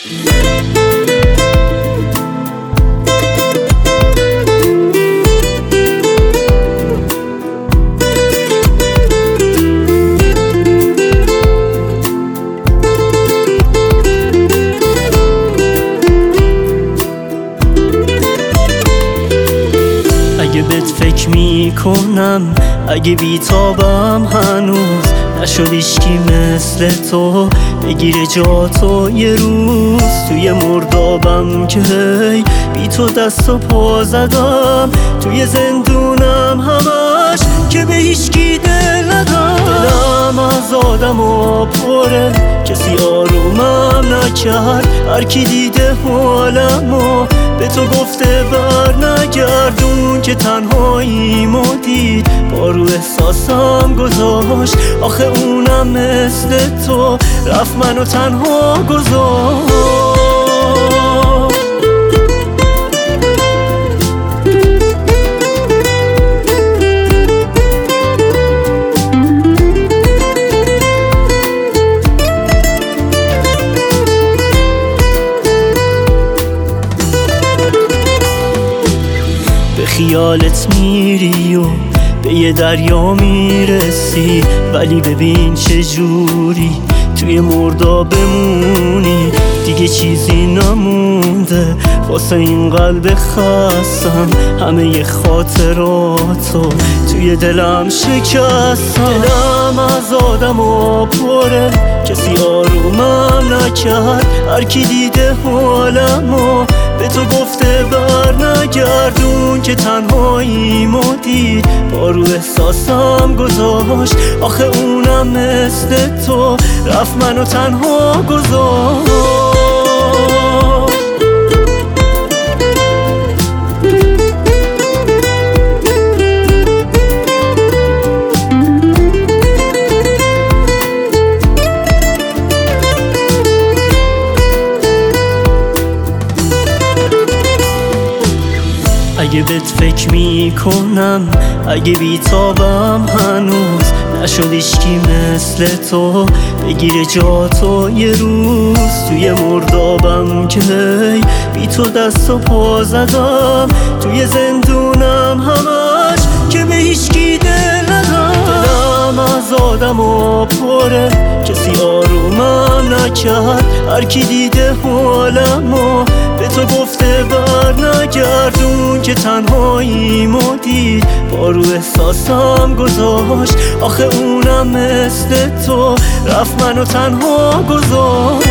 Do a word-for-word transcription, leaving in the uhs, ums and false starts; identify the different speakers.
Speaker 1: اگه بهت فکر میکنم، اگه بیتابم هنوز نشد هیچکی مثل تو بگیره جاتو یه روز توی مردابم که هی بی تو دست و پا زدم، توی زندونم همش که به هیچکی دل ندم. دلم از آدم و پره، کسی آرومم نکرد، هر کی دیده حالمو به تو گفته بر نگردون که تنهاییمو دید با رو احساسم گذاشت. آخه اونم مثل تو رفت منو تنها گذاشت. به خیالت میری و به یه دریا میرسی، ولی ببین چجوری توی مردا بمونی. دیگه چیزی نمونده واسه این قلب خستم، همه ی خاطراتو توی دلم شکستم. دلم از آدم و پره، کسی آرومم نکرد، هر کی دیده حالمو به تو گفته بر نگردون که تنهاییمو دید با رو احساسم گذاشت. آخه اونم مثل تو رفت منو تنها گذاشت. اگه بهت فکر میکنم، اگه بیتابم هنوز نشد هیچکی مثل تو بگیره جاتو یه روز توی مردابم که هی بی تو دست و پا زدم، توی زندونم همش که به هیچکی دل ندم. دلم از آدم و پره، کسی آرومم نکرد، هر کی دیده حالمو به تو گفته بر نگردون که تنهاییمو دید با رو احساسم گذاشت. آخه اونم مثل تو رفت منو تنها گذاشت.